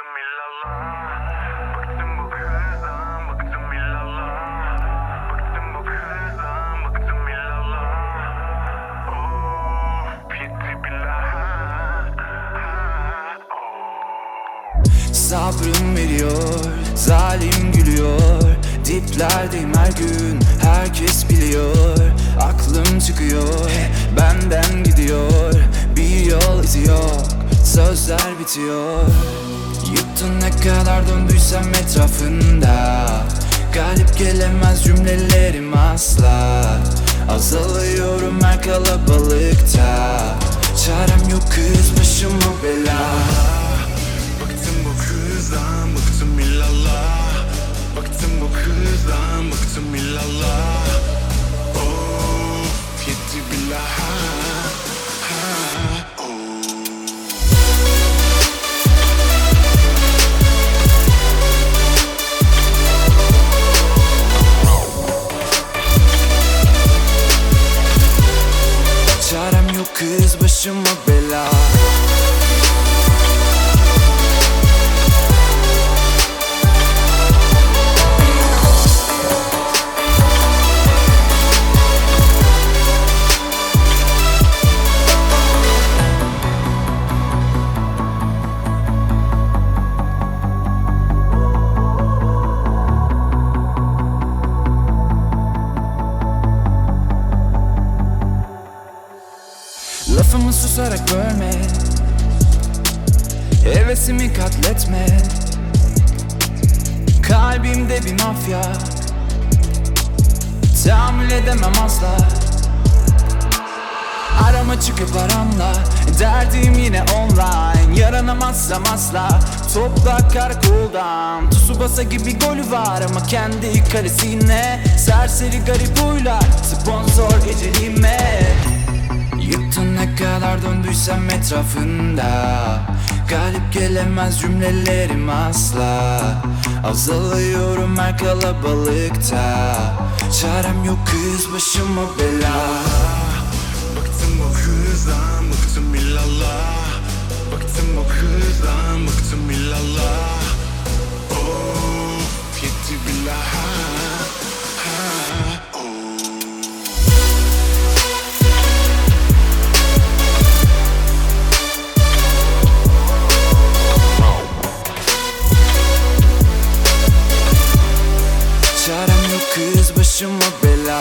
bıktım illallah. Bıktım bu kızdan, bıktım illallah. Bıktım bu kızdan, bıktım illallah. Of, bitti billah. Sabrım veriyor, zalim gülüyor. Diplerdeyim her gün, herkes biliyor. Aklım çıkıyor, benden gidiyor. Bir yol izi yok, sözler bitiyor. Yıktın ne kadar döndüysem etrafında. Galip gelemez cümlelerim asla. Azalıyorum her kalabalıkta. Çarem yok kız, başıma bela. Bıktım bu kızdan, bıktım illallah. Bıktım bu kızdan, bıktım illallah. Of, yetti billah. Çarem yok kız, başıma bela. Lafımı susarak bölme, hevesimi katletme. Kalbimde bir mafya, tahammül edemem asla. Arama çıkıp aramla, derdim yine online. Yaranamazsam asla, topla karakoldan. Tsubasa gibi golü var ama kendi kalesine. Serseri garip huylar, sponsor geceliğime. Yıktın ne kadar döndüysem etrafında. Galip gelemez cümlelerim asla. Azalıyorum her kalabalıkta. Çarem yok kız, başıma bela. Bıktım bu kızdan, bıktım illallah. Bıktım bu kızdan, bıktım illallah. Of, yetti billah. Çarem yok kız, başıma bela.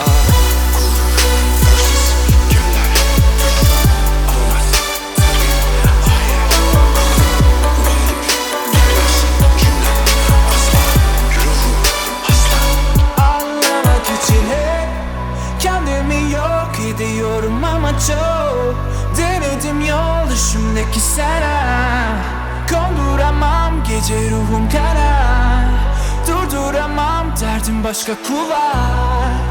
Anlamak için hep kendimi yok ediyorum ama çok denedim yol düşümdeki sana. Konduramam gece ruhum kara. Durduramam derdim başka kulak.